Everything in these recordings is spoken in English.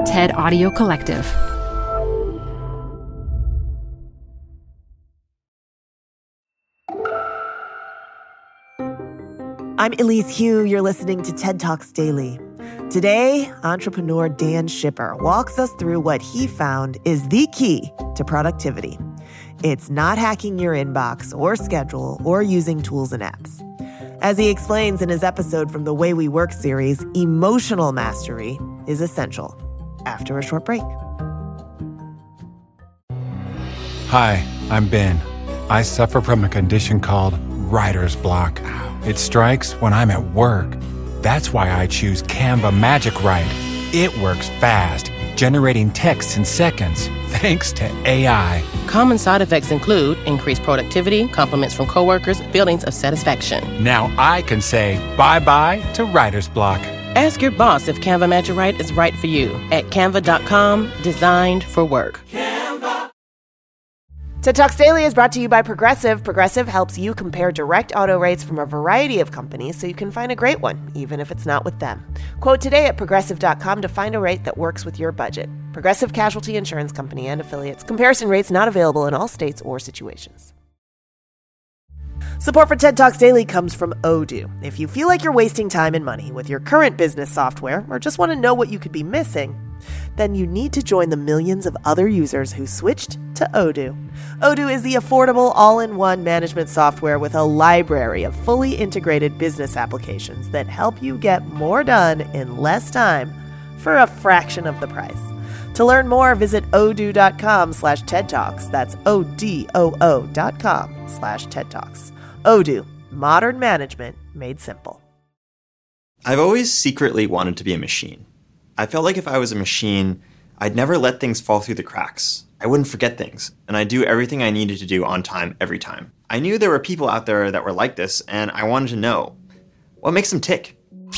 TED Audio Collective. I'm Elise Hu. You're listening to TED Talks Daily. Today, entrepreneur Dan Schipper walks us through what he found is the key to productivity. It's not hacking your inbox or schedule or using tools and apps. As he explains in his episode from the Way We Work series, emotional mastery is essential. After a short break. Hi, I'm Ben. I suffer from a condition called writer's block. It strikes when I'm at work. That's why I choose Canva Magic Write. It works fast, generating text in seconds, thanks to AI. Common side effects include increased productivity, compliments from coworkers, feelings of satisfaction. Now I can say bye-bye to writer's block. Ask your boss if Canva Magic Write is right for you at canva.com, designed for work. TED Talks Daily is brought to you by Progressive. Progressive helps you compare direct auto rates from a variety of companies so you can find a great one, even if it's not with them. Quote today at progressive.com to find a rate that works with your budget. Progressive Casualty Insurance Company and Affiliates. Comparison rates not available in all states or situations. Support for TED Talks Daily comes from Odoo. If you feel like you're wasting time and money with your current business software or just want to know what you could be missing, then you need to join the millions of other users who switched to Odoo. Odoo is the affordable all-in-one management software with a library of fully integrated business applications that help you get more done in less time for a fraction of the price. To learn more, visit odoo.com/TED Talks. That's ODOO.com/TED Talks. Odoo, modern management made simple. I've always secretly wanted to be a machine. I felt like if I was a machine, I'd never let things fall through the cracks. I wouldn't forget things, and I'd do everything I needed to do on time every time. I knew there were people out there that were like this, and I wanted to know, what makes them tick?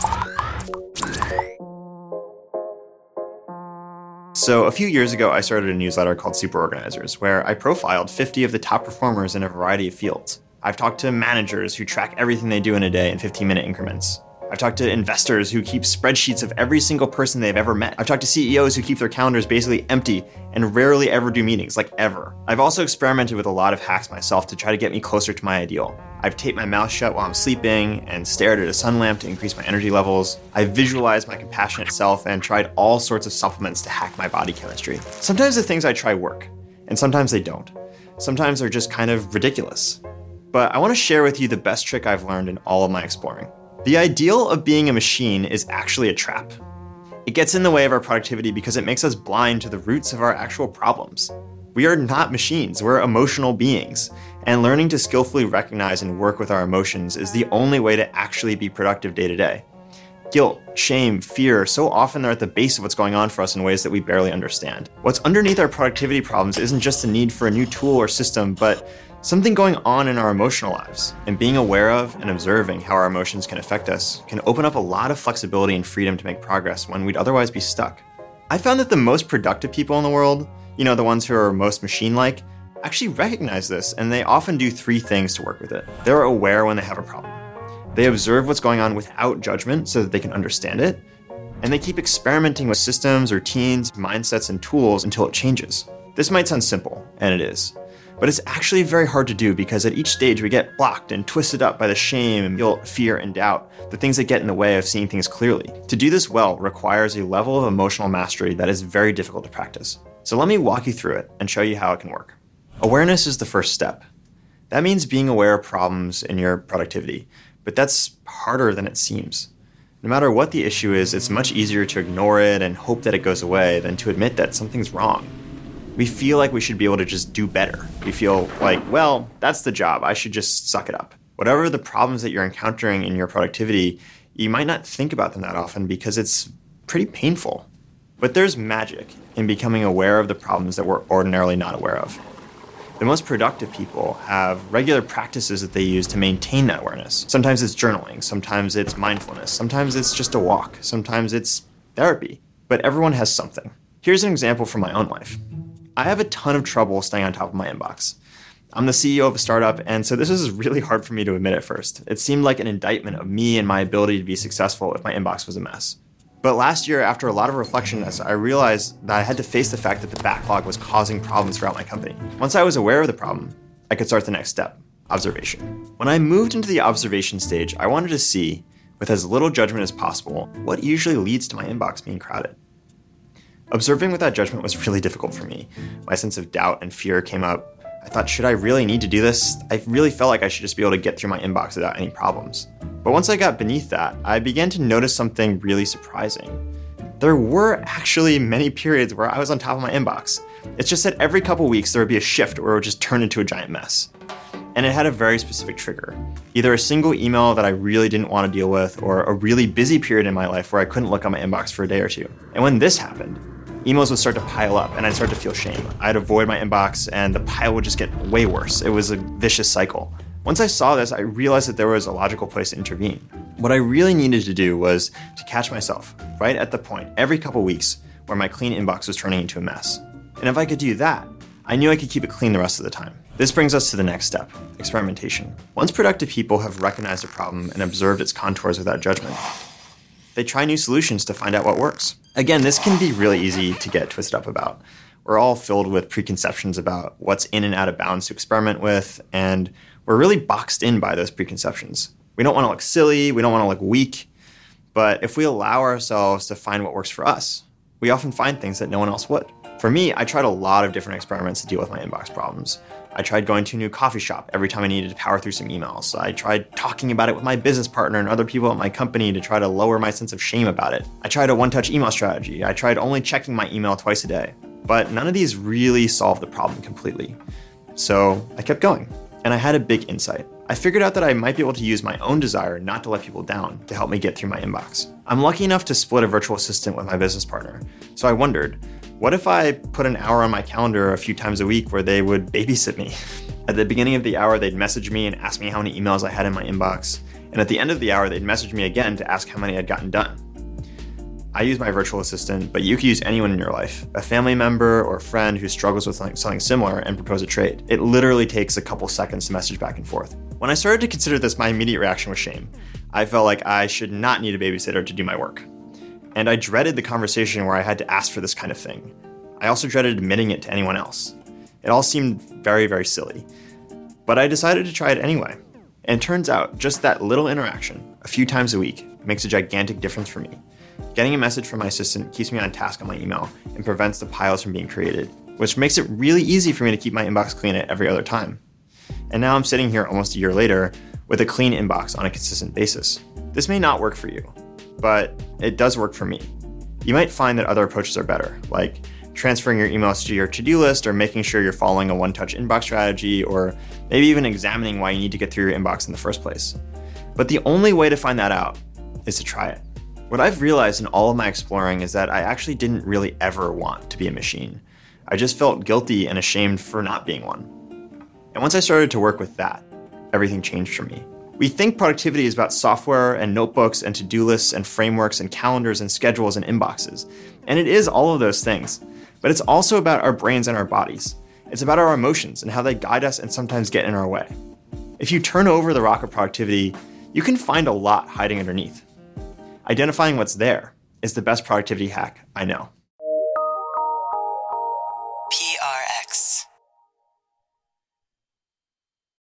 So a few years ago, I started a newsletter called Super Organizers, where I profiled 50 of the top performers in a variety of fields. I've talked to managers who track everything they do in a day in 15-minute increments. I've talked to investors who keep spreadsheets of every single person they've ever met. I've talked to CEOs who keep their calendars basically empty and rarely ever do meetings, like ever. I've also experimented with a lot of hacks myself to try to get me closer to my ideal. I've taped my mouth shut while I'm sleeping and stared at a sun lamp to increase my energy levels. I've visualized my compassionate self and tried all sorts of supplements to hack my body chemistry. Sometimes the things I try work, and sometimes they don't. Sometimes they're just kind of ridiculous. But I want to share with you the best trick I've learned in all of my exploring. The ideal of being a machine is actually a trap. It gets in the way of our productivity because it makes us blind to the roots of our actual problems. We are not machines, we're emotional beings, and learning to skillfully recognize and work with our emotions is the only way to actually be productive day to day. Guilt, shame, fear, so often they're at the base of what's going on for us in ways that we barely understand. What's underneath our productivity problems isn't just the need for a new tool or system, but something going on in our emotional lives. And being aware of and observing how our emotions can affect us can open up a lot of flexibility and freedom to make progress when we'd otherwise be stuck. I found that the most productive people in the world, the ones who are most machine-like, actually recognize this, and they often do 3 things to work with it. They're aware when they have a problem. They observe what's going on without judgment so that they can understand it, and they keep experimenting with systems, routines, mindsets, and tools until it changes. This might sound simple, and it is. But it's actually very hard to do because at each stage we get blocked and twisted up by the shame and guilt, fear, and doubt, the things that get in the way of seeing things clearly. To do this well requires a level of emotional mastery that is very difficult to practice. So let me walk you through it and show you how it can work. Awareness is the first step. That means being aware of problems in your productivity, but that's harder than it seems. No matter what the issue is, it's much easier to ignore it and hope that it goes away than to admit that something's wrong. We feel like we should be able to just do better. We feel like, well, that's the job. I should just suck it up. Whatever the problems that you're encountering in your productivity, you might not think about them that often because it's pretty painful. But there's magic in becoming aware of the problems that we're ordinarily not aware of. The most productive people have regular practices that they use to maintain that awareness. Sometimes it's journaling, sometimes it's mindfulness, sometimes it's just a walk, sometimes it's therapy. But everyone has something. Here's an example from my own life. I have a ton of trouble staying on top of my inbox. I'm the CEO of a startup, and so this is really hard for me to admit at first. It seemed like an indictment of me and my ability to be successful if my inbox was a mess. But last year, after a lot of reflection, I realized that I had to face the fact that the backlog was causing problems throughout my company. Once I was aware of the problem, I could start the next step, observation. When I moved into the observation stage, I wanted to see, with as little judgment as possible, what usually leads to my inbox being crowded. Observing without judgment was really difficult for me. My sense of doubt and fear came up. I thought, should I really need to do this? I really felt like I should just be able to get through my inbox without any problems. But once I got beneath that, I began to notice something really surprising. There were actually many periods where I was on top of my inbox. It's just that every couple weeks there would be a shift where it would just turn into a giant mess. And it had a very specific trigger. Either a single email that I really didn't want to deal with, or a really busy period in my life where I couldn't look at my inbox for a day or two. And when this happened, emails would start to pile up and I'd start to feel shame. I'd avoid my inbox and the pile would just get way worse. It was a vicious cycle. Once I saw this, I realized that there was a logical place to intervene. What I really needed to do was to catch myself right at the point every couple weeks where my clean inbox was turning into a mess. And if I could do that, I knew I could keep it clean the rest of the time. This brings us to the next step, experimentation. Once productive people have recognized a problem and observed its contours without judgment, they try new solutions to find out what works. Again, this can be really easy to get twisted up about. We're all filled with preconceptions about what's in and out of bounds to experiment with, and we're really boxed in by those preconceptions. We don't want to look silly, we don't want to look weak, but if we allow ourselves to find what works for us, we often find things that no one else would. For me, I tried a lot of different experiments to deal with my inbox problems. I tried going to a new coffee shop every time I needed to power through some emails. I tried talking about it with my business partner and other people at my company to try to lower my sense of shame about it. I tried a one-touch email strategy. I tried only checking my email twice a day. But none of these really solved the problem completely. So I kept going, and I had a big insight. I figured out that I might be able to use my own desire not to let people down to help me get through my inbox. I'm lucky enough to split a virtual assistant with my business partner. So I wondered, what if I put an hour on my calendar a few times a week where they would babysit me? At the beginning of the hour, they'd message me and ask me how many emails I had in my inbox. And at the end of the hour, they'd message me again to ask how many I'd gotten done. I use my virtual assistant, but you could use anyone in your life, a family member or a friend who struggles with something similar, and propose a trade. It literally takes a couple seconds to message back and forth. When I started to consider this, my immediate reaction was shame. I felt like I should not need a babysitter to do my work. And I dreaded the conversation where I had to ask for this kind of thing. I also dreaded admitting it to anyone else. It all seemed very, very silly. But I decided to try it anyway. And it turns out, just that little interaction, a few times a week, makes a gigantic difference for me. Getting a message from my assistant keeps me on task on my email and prevents the piles from being created, which makes it really easy for me to keep my inbox clean at every other time. And now I'm sitting here almost a year later with a clean inbox on a consistent basis. This may not work for you, but it does work for me. You might find that other approaches are better, like transferring your emails to your to-do list, or making sure you're following a one-touch inbox strategy, or maybe even examining why you need to get through your inbox in the first place. But the only way to find that out is to try it. What I've realized in all of my exploring is that I actually didn't really ever want to be a machine. I just felt guilty and ashamed for not being one. And once I started to work with that, everything changed for me. We think productivity is about software and notebooks and to-do lists and frameworks and calendars and schedules and inboxes. And it is all of those things. But it's also about our brains and our bodies. It's about our emotions and how they guide us and sometimes get in our way. If you turn over the rock of productivity, you can find a lot hiding underneath. Identifying what's there is the best productivity hack I know.